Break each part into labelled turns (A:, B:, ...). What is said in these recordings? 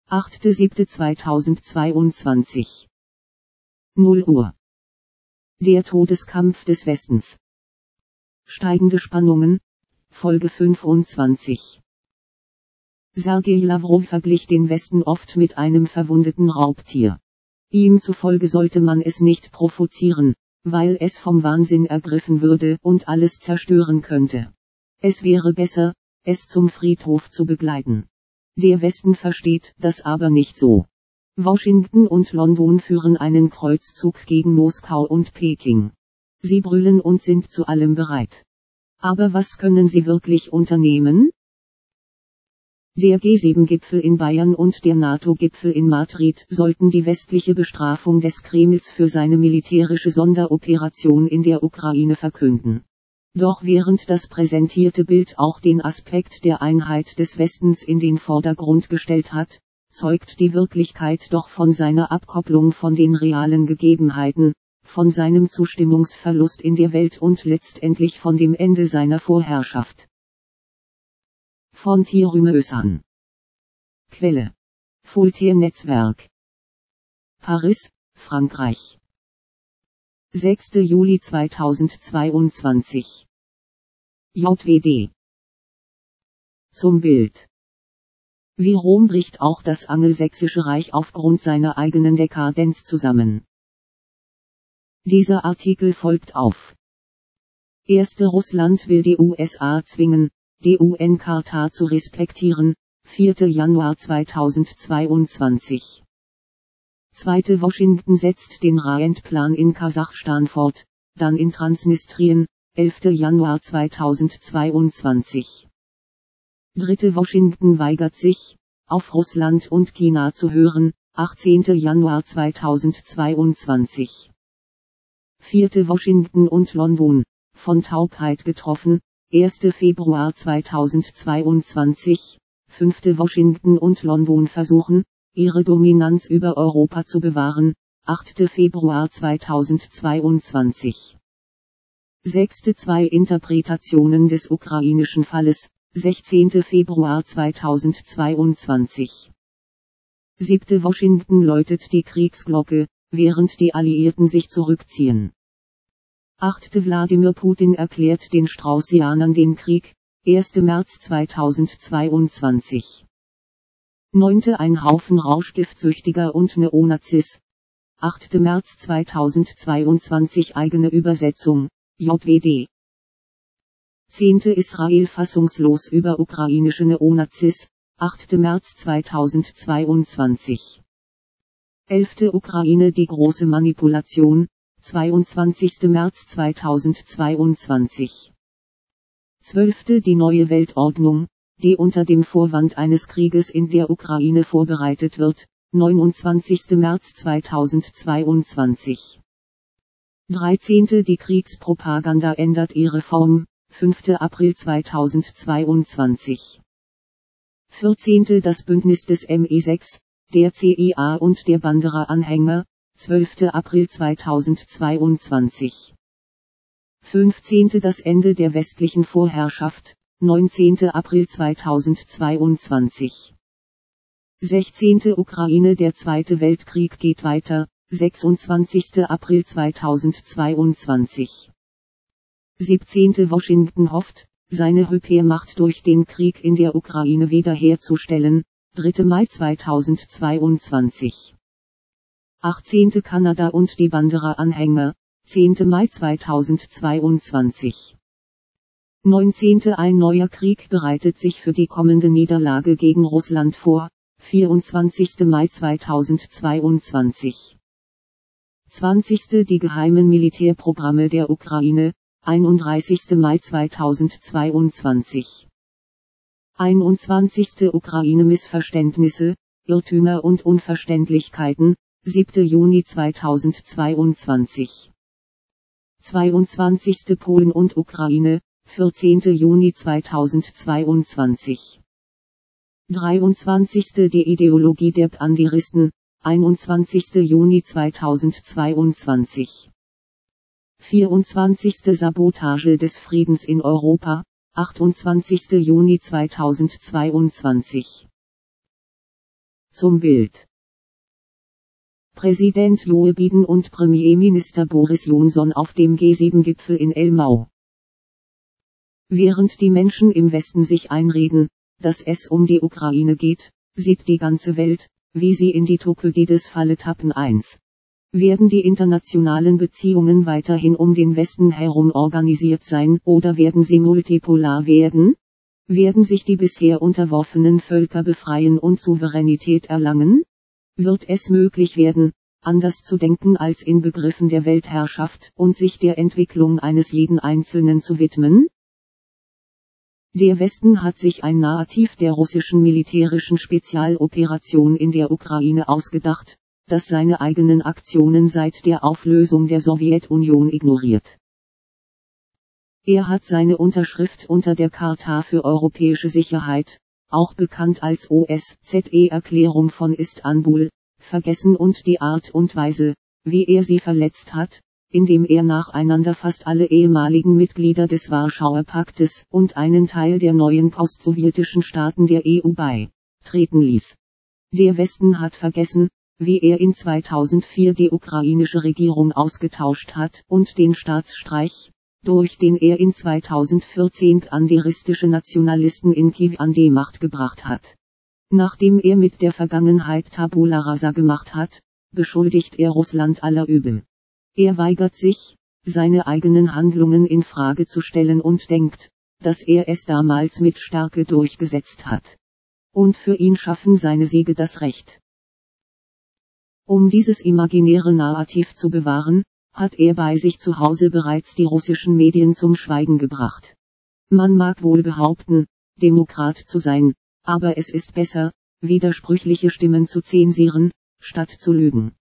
A: 8.7.2022 0 Uhr. Der Todeskampf des Westens. Steigende Spannungen. Folge 25. Sergei Lavrov verglich den Westen oft mit einem verwundeten Raubtier. Ihm zufolge sollte man es nicht provozieren, weil es vom Wahnsinn ergriffen würde und alles zerstören könnte. Es wäre besser, es zum Friedhof zu begleiten. Der Westen versteht das aber nicht so. Washington und London führen einen Kreuzzug gegen Moskau und Peking. Sie brüllen und sind zu allem bereit. Aber was können sie wirklich unternehmen? Der G7-Gipfel in Bayern und der NATO-Gipfel in Madrid sollten die westliche Bestrafung des Kremls für seine militärische Sonderoperation in der Ukraine verkünden. Doch während das präsentierte Bild auch den Aspekt der Einheit des Westens in den Vordergrund gestellt hat, zeugt die Wirklichkeit doch von seiner Abkopplung von den realen Gegebenheiten, von seinem Zustimmungsverlust in der Welt und letztendlich von dem Ende seiner Vorherrschaft. Von Thierry Meussan. Quelle: Voltaire-Netzwerk. Paris, Frankreich. 6. Juli 2022. JWD. Zum Bild. Wie Rom bricht auch das Angelsächsische Reich aufgrund seiner eigenen Dekadenz zusammen. Dieser Artikel folgt auf. 1. Russland will die USA zwingen, die UN-Charta zu respektieren, 4. Januar 2022. 2. Washington setzt den Raent-Plan in Kasachstan fort, dann in Transnistrien, 11. Januar 2022. 3. Washington weigert sich, auf Russland und China zu hören, 18. Januar 2022. 4. Washington und London, von Taubheit getroffen, 1. Februar 2022, 5. Washington und London versuchen, ihre Dominanz über Europa zu bewahren, 8. Februar 2022. 6. Zwei Interpretationen des ukrainischen Falles, 16. Februar 2022. 7. Washington läutet die Kriegsglocke, während die Alliierten sich zurückziehen. 8. Wladimir Putin erklärt den Straußianern den Krieg, 1. März 2022. 9. Ein Haufen Rauschgiftsüchtiger und Neonazis. 8. März 2022 eigene Übersetzung, JWD. 10. Israel fassungslos über ukrainische Neonazis, 8. März 2022. 11. Ukraine die große Manipulation, 22. März 2022. 12. Die neue Weltordnung, die unter dem Vorwand eines Krieges in der Ukraine vorbereitet wird, 29. März 2022. 13. Die Kriegspropaganda ändert ihre Form, 5. April 2022. 14. Das Bündnis des MI6, der CIA und der Bandera-Anhänger, 12. April 2022. 15. Das Ende der westlichen Vorherrschaft, 19. April 2022. 16. Ukraine der Zweite Weltkrieg geht weiter, 26. April 2022. 17. Washington hofft, seine Hypermacht durch den Krieg in der Ukraine wiederherzustellen, 3. Mai 2022. 18. Kanada und die Bandera-Anhänger, 10. Mai 2022. 19. Ein neuer Krieg bereitet sich für die kommende Niederlage gegen Russland vor, 24. Mai 2022. 20. Die geheimen Militärprogramme der Ukraine, 31. Mai 2022. 21. Ukraine-Missverständnisse, Irrtümer und Unverständlichkeiten, 7. Juni 2022. 22. Polen und Ukraine, 14. Juni 2022. 23. Die Ideologie der Banderisten, 21. Juni 2022. 24. Sabotage des Friedens in Europa, 28. Juni 2022. zum Bild. Präsident Joe Biden und Premierminister Boris Johnson auf dem G7-Gipfel in Elmau. Während die Menschen im Westen sich einreden, dass es um die Ukraine geht, sieht die ganze Welt, wie sie in die Thukydides-Falle tappen. 1. Werden die internationalen Beziehungen weiterhin um den Westen herum organisiert sein, oder werden sie multipolar werden? Werden sich die bisher unterworfenen Völker befreien und Souveränität erlangen? Wird es möglich werden, anders zu denken als in Begriffen der Weltherrschaft und sich der Entwicklung eines jeden Einzelnen zu widmen? Der Westen hat sich ein Narrativ der russischen militärischen Spezialoperation in der Ukraine ausgedacht, das seine eigenen Aktionen seit der Auflösung der Sowjetunion ignoriert. Er hat seine Unterschrift unter der Charta für europäische Sicherheit, auch bekannt als OSZE-Erklärung von Istanbul, vergessen und die Art und Weise, wie er sie verletzt hat, indem er nacheinander fast alle ehemaligen Mitglieder des Warschauer Paktes und einen Teil der neuen postsowjetischen Staaten der EU beitreten ließ. Der Westen hat vergessen, wie er in 2004 die ukrainische Regierung ausgetauscht hat und den Staatsstreich, durch den er in 2014 banderistische Nationalisten in Kiew an die Macht gebracht hat. Nachdem er mit der Vergangenheit Tabula rasa gemacht hat, beschuldigt er Russland aller Übel. Er weigert sich, seine eigenen Handlungen in Frage zu stellen und denkt, dass er es damals mit Stärke durchgesetzt hat. Und für ihn schaffen seine Siege das Recht. Um dieses imaginäre Narrativ zu bewahren, hat er bei sich zu Hause bereits die russischen Medien zum Schweigen gebracht. Man mag wohl behaupten, Demokrat zu sein, aber es ist besser, widersprüchliche Stimmen zu zensieren, statt zu lügen.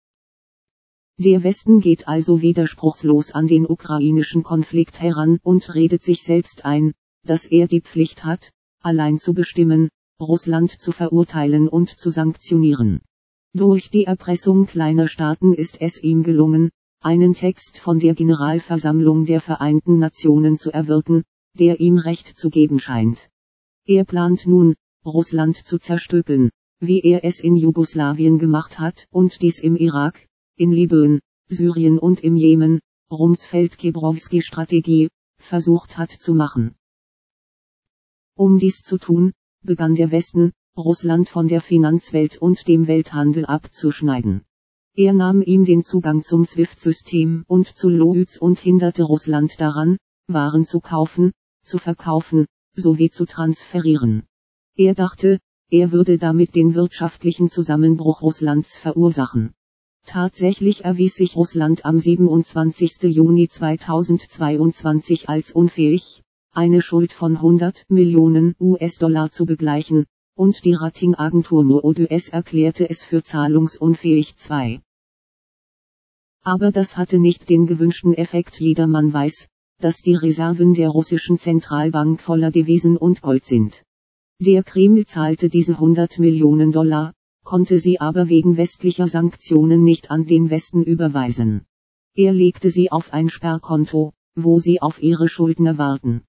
A: Der Westen geht also widerspruchslos an den ukrainischen Konflikt heran und redet sich selbst ein, dass er die Pflicht hat, allein zu bestimmen, Russland zu verurteilen und zu sanktionieren. Durch die Erpressung kleiner Staaten ist es ihm gelungen, einen Text von der Generalversammlung der Vereinten Nationen zu erwirken, der ihm Recht zu geben scheint. Er plant nun, Russland zu zerstückeln, wie er es in Jugoslawien gemacht hat und dies im Irak, in Libyen, Syrien und im Jemen, Rumsfeld-Kebrowski-Strategie, versucht hat zu machen. Um dies zu tun, begann der Westen, Russland von der Finanzwelt und dem Welthandel abzuschneiden. Er nahm ihm den Zugang zum SWIFT-System und zu Lloyds und hinderte Russland daran, Waren zu kaufen, zu verkaufen, sowie zu transferieren. Er dachte, er würde damit den wirtschaftlichen Zusammenbruch Russlands verursachen. Tatsächlich erwies sich Russland am 27. Juni 2022 als unfähig, eine Schuld von 100 Millionen US-Dollar zu begleichen, und die Ratingagentur Moody's erklärte es für zahlungsunfähig. 2. Aber das hatte nicht den gewünschten Effekt. Jedermann weiß, dass die Reserven der russischen Zentralbank voller Devisen und Gold sind. Der Kreml zahlte diese 100 Millionen Dollar, konnte sie aber wegen westlicher Sanktionen nicht an den Westen überweisen. Er legte sie auf ein Sperrkonto, wo sie auf ihre Schuldner warten.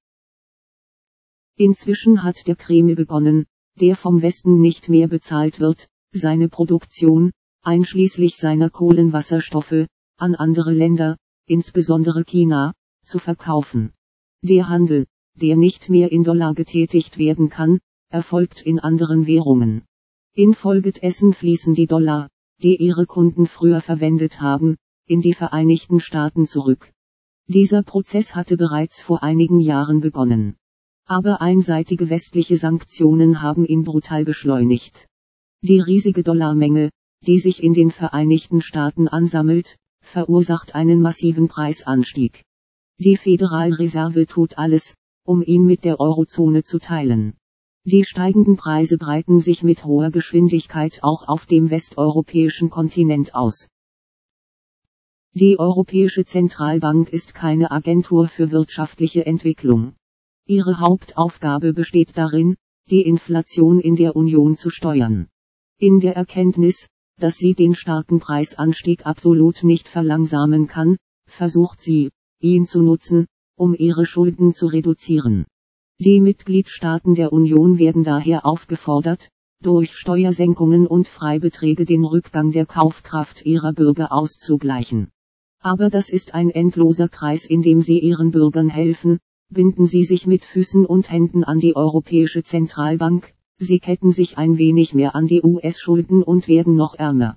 A: Inzwischen hat der Kreml begonnen, der vom Westen nicht mehr bezahlt wird, seine Produktion, einschließlich seiner Kohlenwasserstoffe, an andere Länder, insbesondere China, zu verkaufen. Der Handel, der nicht mehr in Dollar getätigt werden kann, erfolgt in anderen Währungen. Infolgedessen fließen die Dollar, die ihre Kunden früher verwendet haben, in die Vereinigten Staaten zurück. Dieser Prozess hatte bereits vor einigen Jahren begonnen. Aber einseitige westliche Sanktionen haben ihn brutal beschleunigt. Die riesige Dollarmenge, die sich in den Vereinigten Staaten ansammelt, verursacht einen massiven Preisanstieg. Die Föderalreserve tut alles, um ihn mit der Eurozone zu teilen. Die steigenden Preise breiten sich mit hoher Geschwindigkeit auch auf dem westeuropäischen Kontinent aus. Die Europäische Zentralbank ist keine Agentur für wirtschaftliche Entwicklung. Ihre Hauptaufgabe besteht darin, die Inflation in der Union zu steuern. In der Erkenntnis, dass sie den starken Preisanstieg absolut nicht verlangsamen kann, versucht sie, ihn zu nutzen, um ihre Schulden zu reduzieren. Die Mitgliedstaaten der Union werden daher aufgefordert, durch Steuersenkungen und Freibeträge den Rückgang der Kaufkraft ihrer Bürger auszugleichen. Aber das ist ein endloser Kreis, in dem sie ihren Bürgern helfen, binden sie sich mit Füßen und Händen an die Europäische Zentralbank, sie ketten sich ein wenig mehr an die US-Schulden und werden noch ärmer.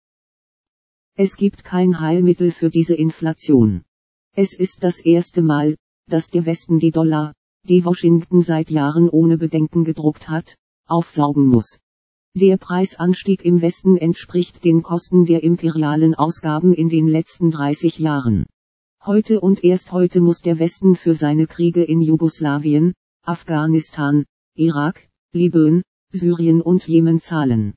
A: Es gibt kein Heilmittel für diese Inflation. Es ist das erste Mal, dass der Westen die Dollar, die Washington seit Jahren ohne Bedenken gedruckt hat, aufsaugen muss. Der Preisanstieg im Westen entspricht den Kosten der imperialen Ausgaben in den letzten 30 Jahren. Heute und erst heute muss der Westen für seine Kriege in Jugoslawien, Afghanistan, Irak, Libyen, Syrien und Jemen zahlen.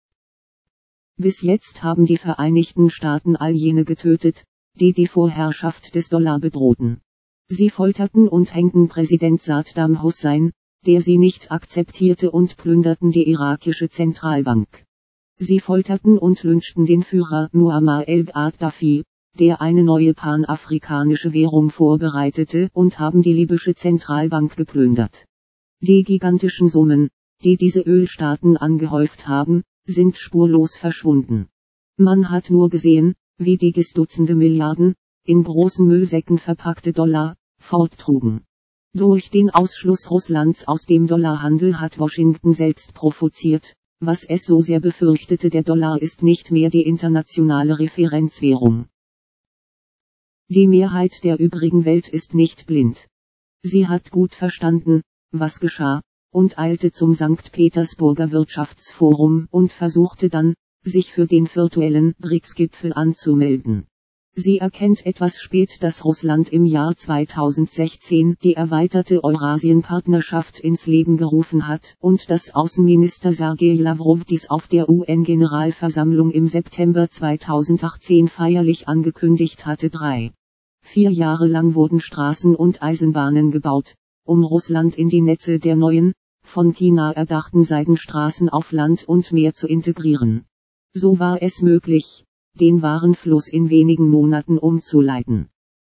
A: Bis jetzt haben die Vereinigten Staaten all jene getötet, die die Vorherrschaft des Dollar bedrohten. Sie folterten und hängten Präsident Saddam Hussein, der sie nicht akzeptierte, und plünderten die irakische Zentralbank. Sie folterten und lynchten den Führer Muammar el-Gaddafi, der eine neue panafrikanische Währung vorbereitete, und haben die libysche Zentralbank geplündert. Die gigantischen Summen, die diese Ölstaaten angehäuft haben, sind spurlos verschwunden. Man hat nur gesehen, wie die Dutzende Milliarden, in großen Müllsäcken verpackte Dollar, forttrugen. Durch den Ausschluss Russlands aus dem Dollarhandel hat Washington selbst provoziert, was es so sehr befürchtete. Der Dollar ist nicht mehr die internationale Referenzwährung. Die Mehrheit der übrigen Welt ist nicht blind. Sie hat gut verstanden, was geschah, und eilte zum St. Petersburger Wirtschaftsforum und versuchte dann, sich für den virtuellen BRICS-Gipfel anzumelden. Sie erkennt etwas spät, dass Russland im Jahr 2016 die erweiterte Eurasien-Partnerschaft ins Leben gerufen hat und dass Außenminister Sergei Lavrov dies auf der UN-Generalversammlung im September 2018 feierlich angekündigt hatte. 4 Jahre lang wurden Straßen und Eisenbahnen gebaut, um Russland in die Netze der neuen, von China erdachten Seidenstraßen auf Land und Meer zu integrieren. So war es möglich, den Warenfluss in wenigen Monaten umzuleiten.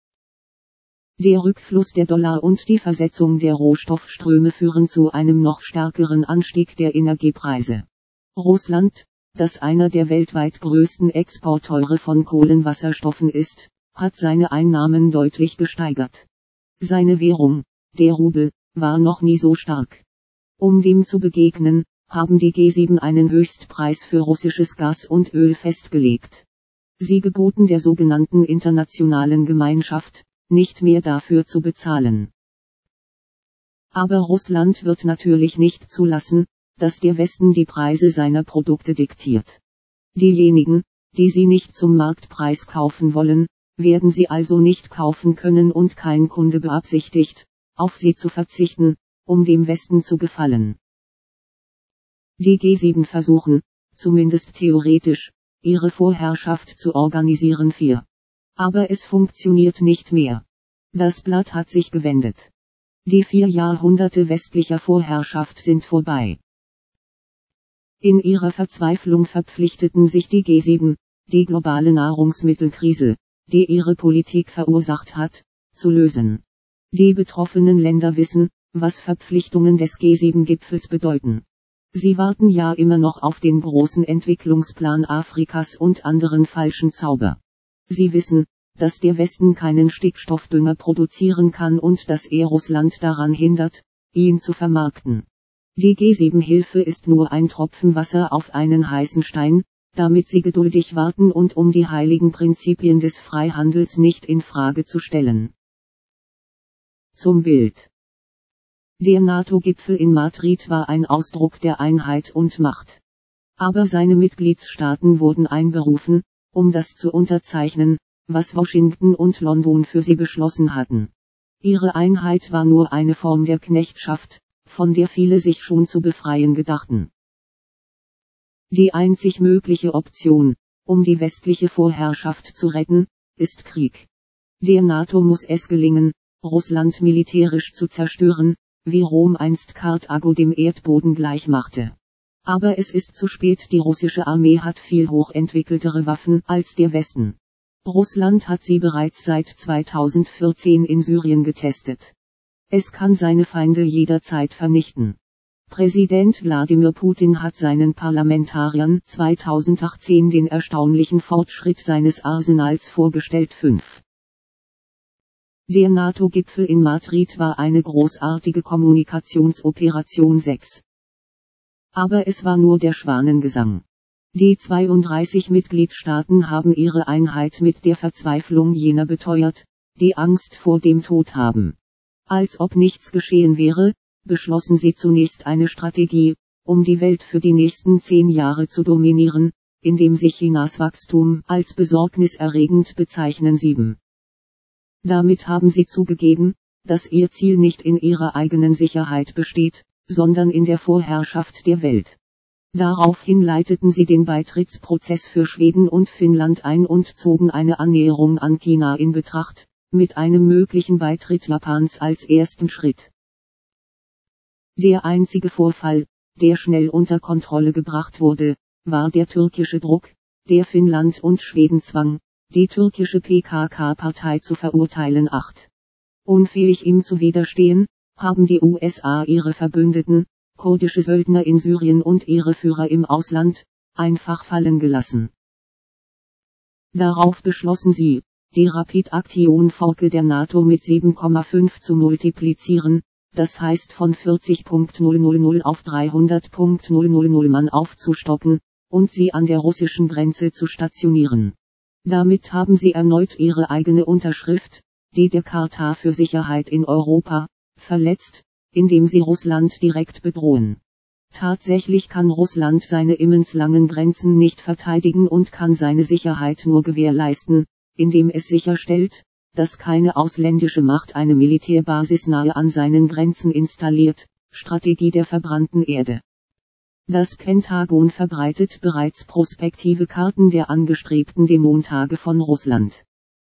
A: Der Rückfluss der Dollar und die Versetzung der Rohstoffströme führen zu einem noch stärkeren Anstieg der Energiepreise. Russland, das einer der weltweit größten Exporteure von Kohlenwasserstoffen ist, hat seine Einnahmen deutlich gesteigert. Seine Währung, der Rubel, war noch nie so stark. Um dem zu begegnen, haben die G7 einen Höchstpreis für russisches Gas und Öl festgelegt. Sie geboten der sogenannten internationalen Gemeinschaft, nicht mehr dafür zu bezahlen. Aber Russland wird natürlich nicht zulassen, dass der Westen die Preise seiner Produkte diktiert. Diejenigen, die sie nicht zum Marktpreis kaufen wollen, werden sie also nicht kaufen können und kein Kunde beabsichtigt, auf sie zu verzichten, um dem Westen zu gefallen. Die G7 versuchen, zumindest theoretisch, ihre Vorherrschaft zu organisieren. Aber es funktioniert nicht mehr. Das Blatt hat sich gewendet. Die 4 Jahrhunderte westlicher Vorherrschaft sind vorbei. In ihrer Verzweiflung verpflichteten sich die G7, die globale Nahrungsmittelkrise, die ihre Politik verursacht hat, zu lösen. Die betroffenen Länder wissen, was Verpflichtungen des G7-Gipfels bedeuten. Sie warten ja immer noch auf den großen Entwicklungsplan Afrikas und anderen falschen Zauber. Sie wissen, dass der Westen keinen Stickstoffdünger produzieren kann und dass er Russland daran hindert, ihn zu vermarkten. Die G7-Hilfe ist nur ein Tropfen Wasser auf einen heißen Stein, damit sie geduldig warten und um die heiligen Prinzipien des Freihandels nicht in Frage zu stellen. Zum Bild. Der NATO-Gipfel in Madrid war ein Ausdruck der Einheit und Macht. Aber seine Mitgliedstaaten wurden einberufen, um das zu unterzeichnen, was Washington und London für sie beschlossen hatten. Ihre Einheit war nur eine Form der Knechtschaft, von der viele sich schon zu befreien gedachten. Die einzig mögliche Option, um die westliche Vorherrschaft zu retten, ist Krieg. Der NATO muss es gelingen, Russland militärisch zu zerstören, wie Rom einst Karthago dem Erdboden gleichmachte. Aber es ist zu spät. Die russische Armee hat viel hochentwickeltere Waffen als der Westen. Russland hat sie bereits seit 2014 in Syrien getestet. Es kann seine Feinde jederzeit vernichten. Präsident Wladimir Putin hat seinen Parlamentariern 2018 den erstaunlichen Fortschritt seines Arsenals vorgestellt. 5. Der NATO-Gipfel in Madrid war eine großartige Kommunikationsoperation. 6. Aber es war nur der Schwanengesang. Die 32 Mitgliedstaaten haben ihre Einheit mit der Verzweiflung jener beteuert, die Angst vor dem Tod haben. Als ob nichts geschehen wäre, beschlossen sie zunächst eine Strategie, um die Welt für die nächsten 10 Jahre zu dominieren, indem sie Chinas Wachstum als besorgniserregend bezeichnen. 7. Damit haben sie zugegeben, dass ihr Ziel nicht in ihrer eigenen Sicherheit besteht, sondern in der Vorherrschaft der Welt. Daraufhin leiteten sie den Beitrittsprozess für Schweden und Finnland ein und zogen eine Annäherung an China in Betracht, mit einem möglichen Beitritt Japans als ersten Schritt. Der einzige Vorfall, der schnell unter Kontrolle gebracht wurde, war der türkische Druck, der Finnland und Schweden zwang, die türkische PKK-Partei zu verurteilen. 8. Unfähig ihm zu widerstehen, haben die USA ihre Verbündeten, kurdische Söldner in Syrien und ihre Führer im Ausland, einfach fallen gelassen. Darauf beschlossen sie, die Rapid-Aktion-Force der NATO mit 7,5 zu multiplizieren, das heißt von 40.000 auf 300.000 Mann aufzustocken, und sie an der russischen Grenze zu stationieren. Damit haben sie erneut ihre eigene Unterschrift, die der Charta für Sicherheit in Europa, verletzt, indem sie Russland direkt bedrohen. Tatsächlich kann Russland seine immens langen Grenzen nicht verteidigen und kann seine Sicherheit nur gewährleisten, indem es sicherstellt, dass keine ausländische Macht eine Militärbasis nahe an seinen Grenzen installiert. Strategie der verbrannten Erde. Das Pentagon verbreitet bereits prospektive Karten der angestrebten Demontage von Russland.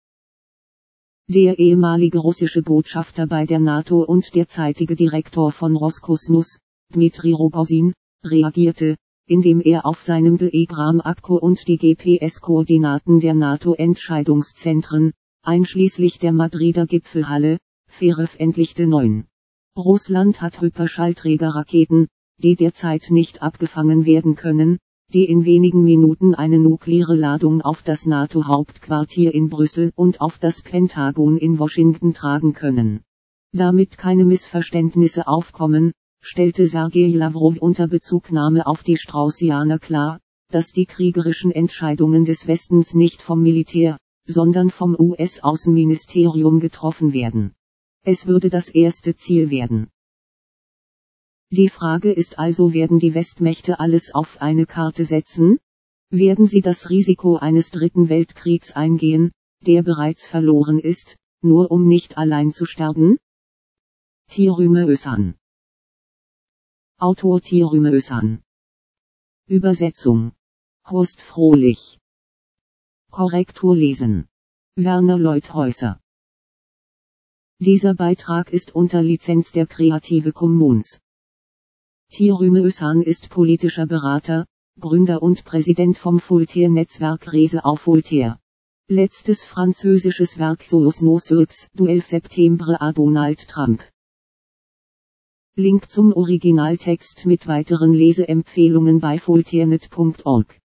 A: Der ehemalige russische Botschafter bei der NATO und derzeitige Direktor von Roskosmos, Dmitri Rogozin, reagierte, indem er auf seinem Telegram-Akku und die GPS-Koordinaten der NATO-Entscheidungszentren, einschließlich der Madrider Gipfelhalle, veröffentlichte. 9. Russland hat Hyperschallträgerraketen, die derzeit nicht abgefangen werden können, die in wenigen Minuten eine nukleare Ladung auf das NATO-Hauptquartier in Brüssel und auf das Pentagon in Washington tragen können. Damit keine Missverständnisse aufkommen, stellte Sergei Lavrov unter Bezugnahme auf die Straußianer klar, dass die kriegerischen Entscheidungen des Westens nicht vom Militär, sondern vom US-Außenministerium getroffen werden. Es würde das erste Ziel werden. Die Frage ist also, werden die Westmächte alles auf eine Karte setzen? Werden sie das Risiko eines dritten Weltkriegs eingehen, der bereits verloren ist, nur um nicht allein zu sterben? Thierry Özcan. Autor Thierry Özcan. Übersetzung Horst Frohlich. Korrektur lesen Werner Leuthäuser. Dieser Beitrag ist unter Lizenz der Creative Commons. Thierry Özcan ist politischer Berater, Gründer und Präsident vom Voltaire-Netzwerk Rese auf Voltaire. Letztes französisches Werk Soos nos Sources, du 11 Septembre à Donald Trump. Link zum Originaltext mit weiteren Leseempfehlungen bei voltairenet.org.